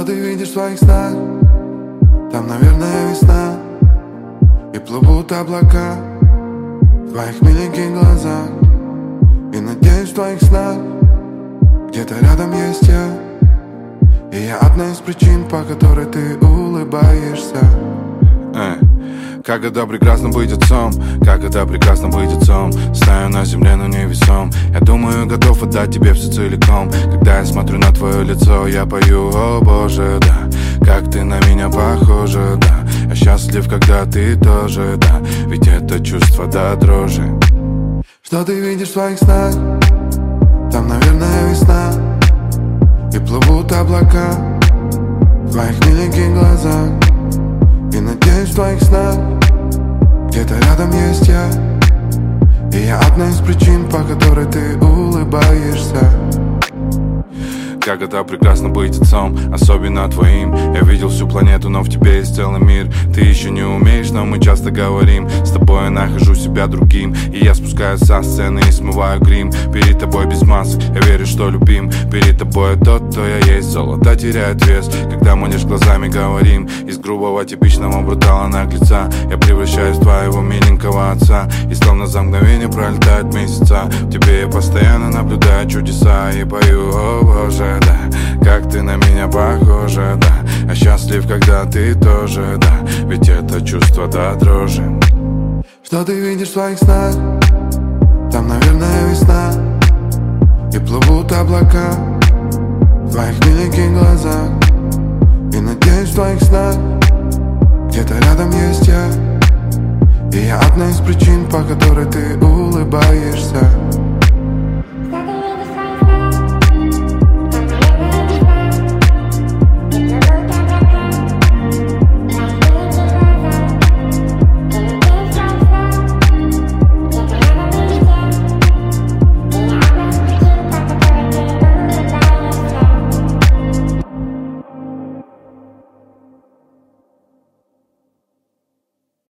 Что ты видишь в своих снах? Там, наверное, весна. И плывут облака в твоих миленьких глазах. И надеюсь, в твоих снах где-то рядом есть я. И я одна из причин, по которой ты улыбаешься. Как это прекрасно быть отцом, как это прекрасно быть отцом. Стою на земле, но невесом. Я думаю, готов отдать тебе все целиком. Когда я смотрю на твое лицо, я пою: о боже, да, как ты на меня похожа, да. Я счастлив, когда ты тоже, да, ведь это чувство до дрожи. Что ты видишь в своих снах? Там, наверное, весна. И плывут облака в твоих миленьких глазах. И надеюсь, в твоих снах где-то рядом есть я. И я одна из причин, по которой ты улыбаешься. Как это прекрасно быть отцом, особенно твоим. Я видел всю планету, но в тебе есть целый мир. Ты еще не умеешь, но мы часто говорим. С тобой я нахожу себя другим. И я спускаюсь со сцены и смываю грим. Перед тобой без масок, я верю, что любим. Перед тобой тот, кто я есть. Золото теряет вес, когда мы лишь глазами говорим. Из грубого, типичного брутала наглеца я превращаюсь в твоего миленького отца. И словно за мгновение пролетают месяца. В тебе я постоянно наблюдаю чудеса. И пою: о боже, да, как ты на меня похожа, да. Я счастлив, когда ты тоже, да, ведь это чувство до дрожи. Что ты видишь в своих снах? Там, наверное, весна. И плывут облака в твоих миленьких глазах. И надеюсь, в твоих снах где-то рядом есть я. И я одна из причин, по которой ты улыбаешься.